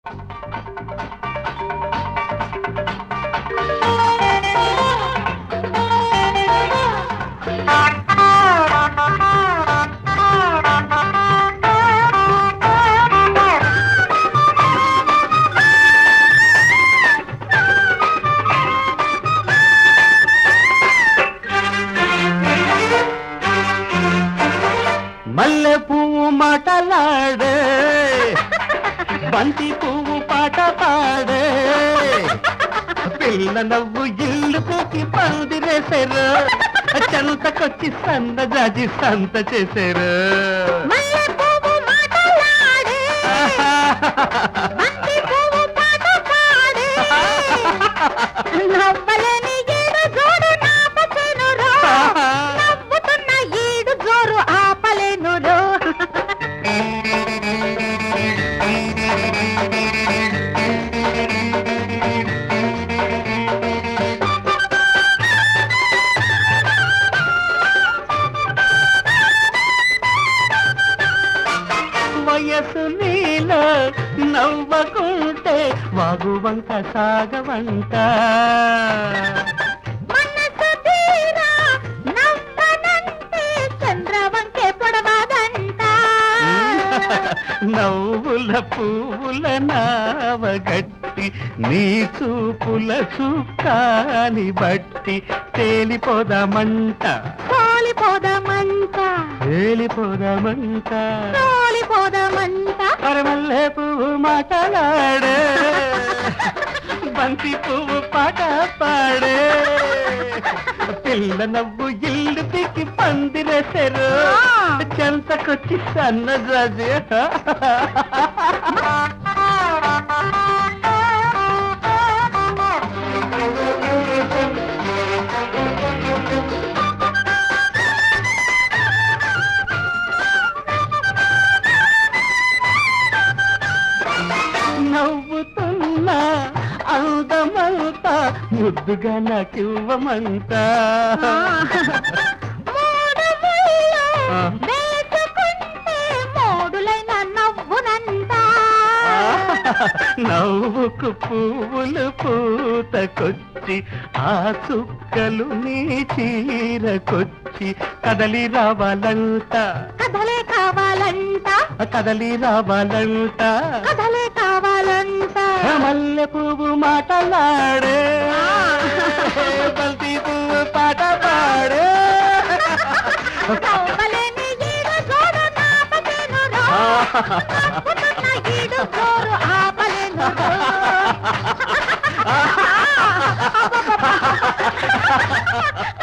మల్లె పువ్వు మాటలాడే, బంతి పువ్వు పాట పాడే, పిల్ల నవ్వు ఇల్లు పెట్టి పందిరేశారు, చెంతకొచ్చి సంద జాజి సంత చేశారు. వయసు నీలో నవ్వకుంటే వాగువంక సాగవంట, నవ్వుల పువ్వుల నావగట్టి నీ చూపుల చుక్కాని బట్టి తేలిపోదామంట, తేలిపోదామంట, అరమల్లె పువ్వు మాటలాడే, బంతి పువ్వు పాట పాడే, పిల్ల నవ్వు ఇల్లు పికి పందిరేశారు, చెంతకొచ్చి సన్నజాజి. నవ్వుతున్నా అందమంతా ముద్దుగా నాకివ్వమంట, నవ్వుకు పువ్వులు పూతకొచ్చి ఆ చుక్కలు నీ చీరకొచ్చి కదలి రావాలంట, కథలే కావాలంట, కదలి రావాలంట, కథలే కావాలంట. మల్లె పువ్వు మాటలాడే, బంతి పువ్వు పాట పాడే, నవ్వలేని ఈడు జోడు నాపలేను రో, నవ్వుతున్న ఈడు జోరు ఆపలేను రో.